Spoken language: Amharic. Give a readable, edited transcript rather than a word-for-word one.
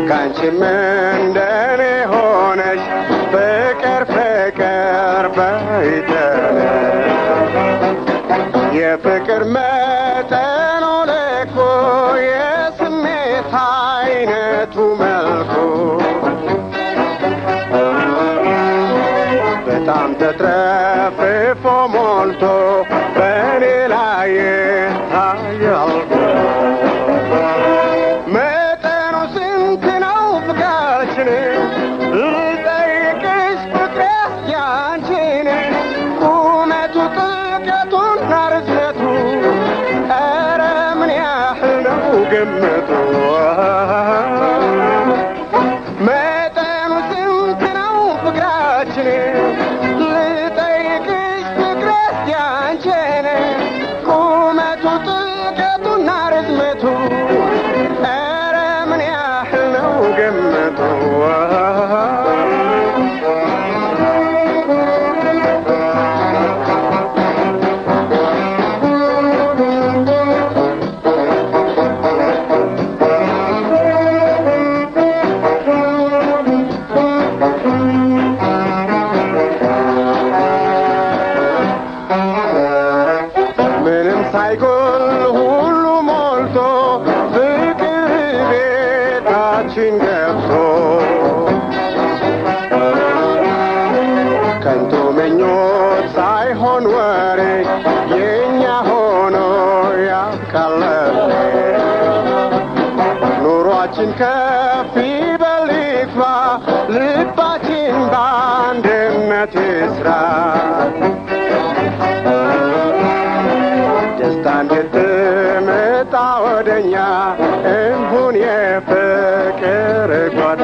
ካንቺም እንደኔ ሆነሽ ፍቅር ፍቅር በይተነ የፍቅር መጠኑ ልኩ የስሜት አይነቱ መልኩ በጣም ተትረፍርፎ ሞልቶ በኔ ላይ ታያል መጠኑ ስንት ነው ፍቅራችን ልጠይቅሽ ፍቅሬ ያንቺን ቁመቱ ጥልቀቱና ርዝመቱ ኧረ ምን ያህል ነው ግምቱ መጠኑ ስንት ነው ፍቅራችን ልጠይቅሽ ፍቅሬ ያንቺን ቁመቱ ጥልቀቱና ርዝመቱ ኧረ ምን ያህል ነው ግምቱ ምንም ሳይጎል ሁሉ ሞልቶ ፍቅር ቤታችን ገብቶ ከንቱ ምኞት ሳይሆን ወሬ የኛ ሆኖ ያብቃለን ኑሯችን ከፍ ይበል ይግፋ ልባችን በአንድነት ይስራ ደስታ እንድትመጣ ወደኛ እንሁን የፍቅር ጓደኛ